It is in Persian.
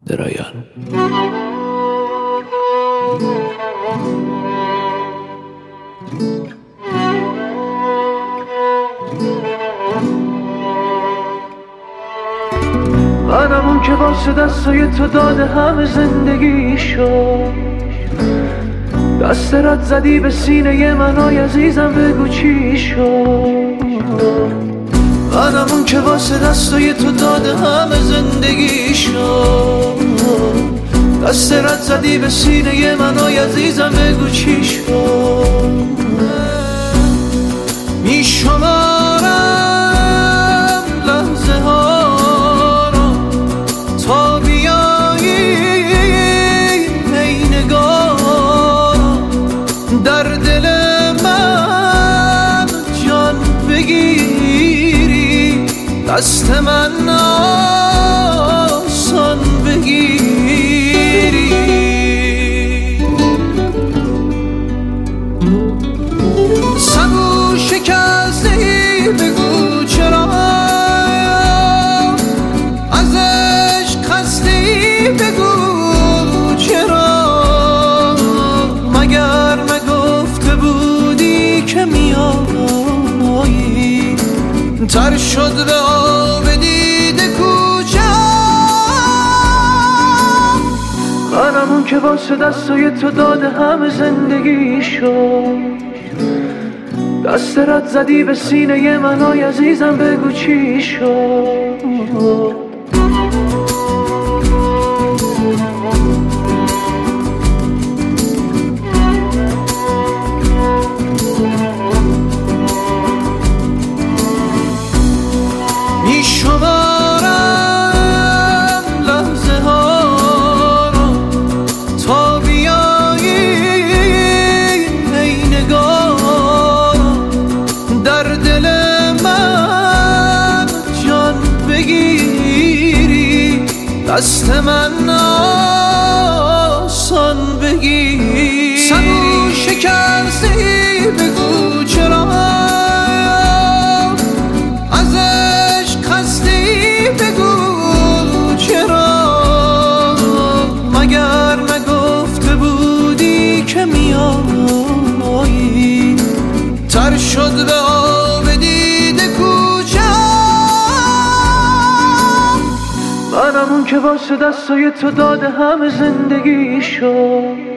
درایان. منم اون که واسه دستای تو داده همه زندگی شد، دست رد زدی به سینه من، آی عزیزم بگو چی شد. منم اون که واسه دستای تو داده همه زندگی شد، دست رد زدی به سینه من، آی عزیزم بگو چی شد. میشمارم لحظه ها رو تا بیایی ای نگاه، در دل من جان بگیری، دست من آسان بگیری. سبو شکستی بگو چرا، از عشق خستی بگو چرا، مگر نگفته بودی که میایی، تر شد به آب دیده کوچه. منم اون که واسه دستای تو داده همه زندگی شد، دست رد زدی به سینه من، آی عزیزم بگو چی شد. میشمارم لحظه ها رو تا بیایی ای نگاه، در دل من جان بگیری، دست من آسان بگیری. سبو شکستی بگو چرا، از عشق خستی بگو چرا، مگر نگفته بودی که میایی، تر شد به آب دیده کوچه. منم اون که واسه دستای تو داده همه زندگی شد،